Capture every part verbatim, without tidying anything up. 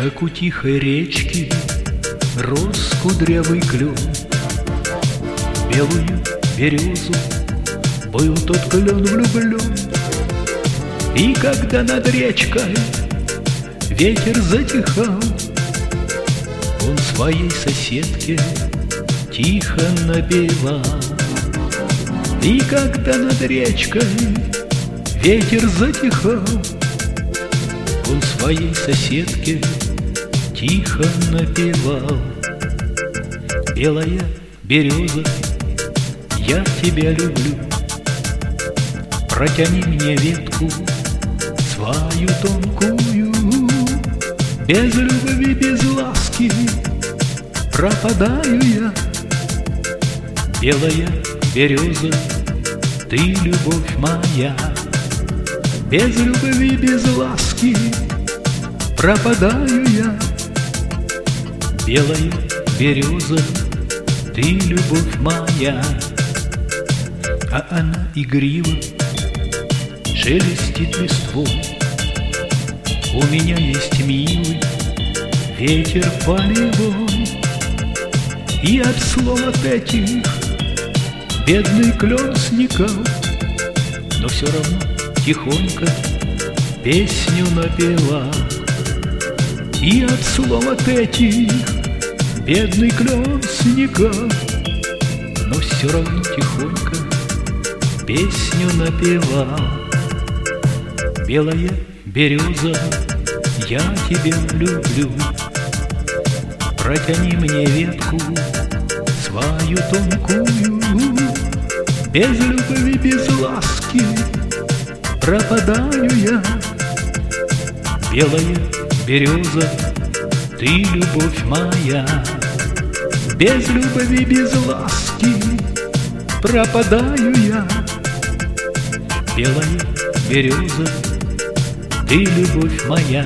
Как у тихой речки рос кудрявый клен. Белую березу был тот клен влюблен. И когда над речкой ветер затихал, он своей соседке тихо напевал. И когда над речкой ветер затихал, он своей соседке тихо напевал. Белая береза, я тебя люблю, протяни мне ветку свою тонкую. Без любви, без ласки пропадаю я. Белая береза, ты любовь моя. Без любви, без ласки пропадаю я. Белая береза, ты любовь моя. А она игриво шелестит листвой. У меня есть милый ветер полевой, и от слов от этих бедный клен сникал, но все равно тихонько песню напевал. И от слов от этих бедный клен сникал, но все равно тихонько песню напевал. Белая береза, я тебя люблю, протяни мне ветку свою тонкую. Без любви, без ласки пропадаю я. Белая береза, ты любовь моя. Без любви, без ласки пропадаю я. Белая береза, ты любовь моя.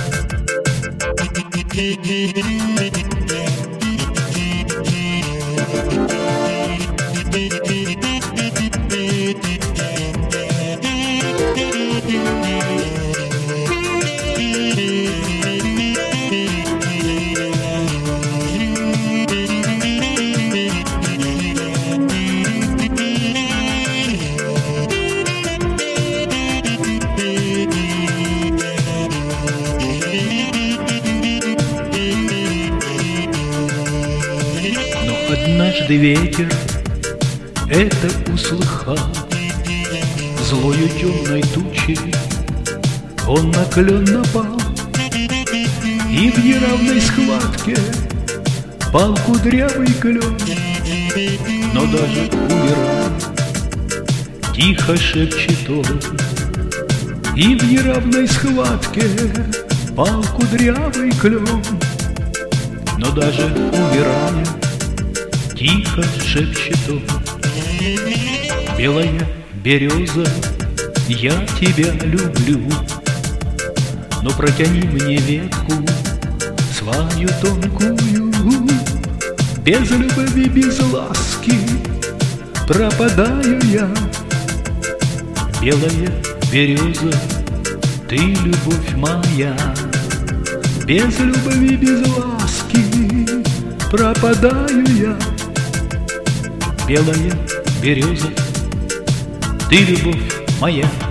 Однажды ветер это услыхал, злою темной тучей он на клен напал, и в неравной схватке пал кудрявый клен. Но даже умирая, тихо шепчет он, и в неравной схватке пал кудрявый клен. Но даже умирая, тихо шепчет он: белая береза, я тебя люблю, но протяни мне ветку свою тонкую. Без любви, без ласки пропадаю я. Белая береза, ты любовь моя. Без любви, без ласки пропадаю я. Белая береза, ты любовь моя.